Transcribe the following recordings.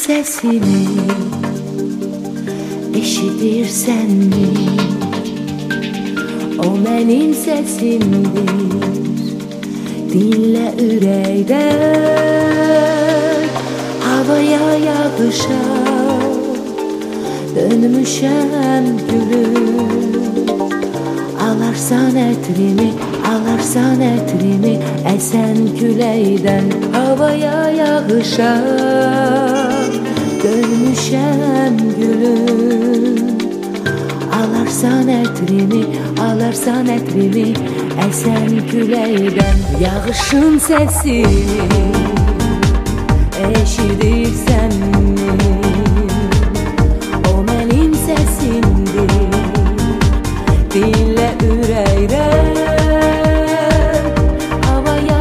sesini eşidirsen mi? O benim sesimdir, dinle ürəkdən. Havaya yağışar, dönmüşəm gülüm. Alarsan ətrimi, alarsan ətrimi, əsən küləkdən. Havaya yağışar, dönmüşəm gülüm. Alarsan ətrimi, alarsan ətrimi, əsən küləkdən. Yağışın səsini eşidirsənmi? O mənim səsimdir, dinlə ürəkdən. Havaya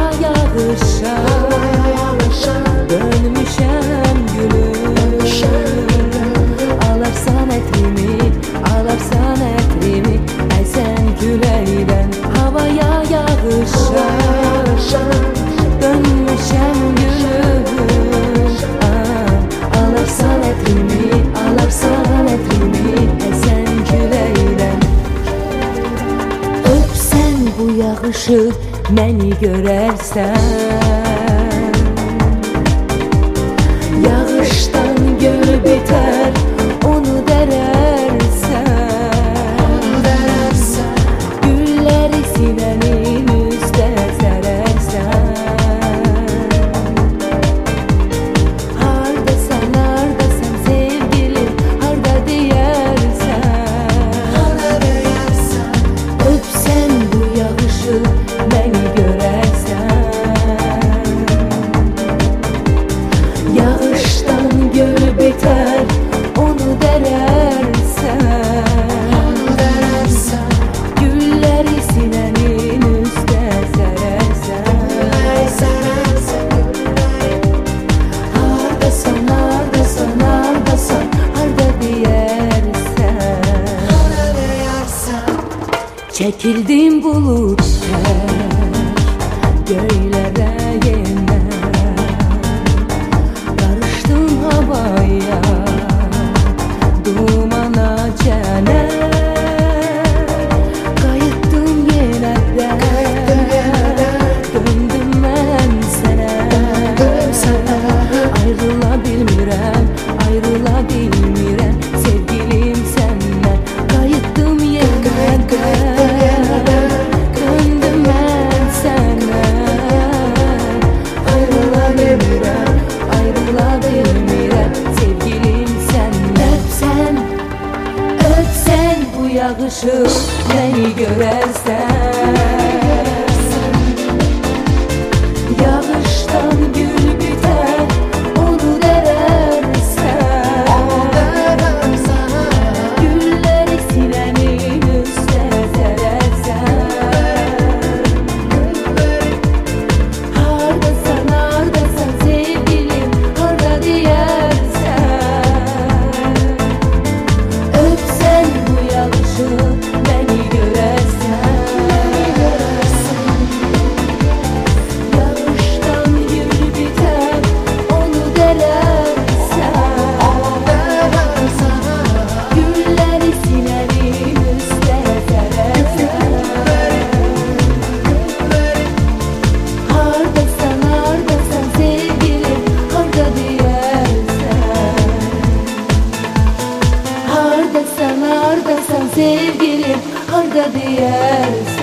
yağışar, dönmüşəm gülüm. Alarsan ətrimi, alarsan ətrimi, əsən küləkdən. Havaya yağışar, dönmüşəm gülüm. Alarsan ətrimi, alarsan ətrimi, əsən küləkdən. Öpsən bu yağışı, məni görərsən. Yağışdan göl bitər, onu dərərsən. Gülləri sinənin üstə sərərsən. Hardasan, hardasan sevgilim, harda deyərsən. Öpsən bu yağışı, məni görərsən. Yağışdan göl bitər, onu dərərsən. Gülləri sinənin üstə sərərsən. Hardasan, hardasan, hardasan, harda deyərsən. Çəkildim buludlar göylərə yenər. Qarışdım havaya, dumana cənər. Qayıtdım yenədən, döndüm mən sənə. Ayrıla bilmirəm, ayrıla bilmirəm, sevgilim səndən. Qayıtdım yenədən, döndüm mən sənə. Ayrıla bilmirəm, ayrıla bilmirəm, sevgilim səndən. Öpsən, öpsən bu yağışı, məni görərsən. Yağışdan gül bitər, onu dərərsən. Gülləri sinənin üstə sərərsən. Hardasan, hardasan sevgilim, harda deyərsən. Öpsən bu yağışı, məni görərsən. Yağışdan gül bitər, onu dərərsən. Gülləri sinənin üstə sərərsən. Hardasan, hardasan sevgilim, harda deyərsən. Hardasan, hardasan sevgilim, harda deyərsən.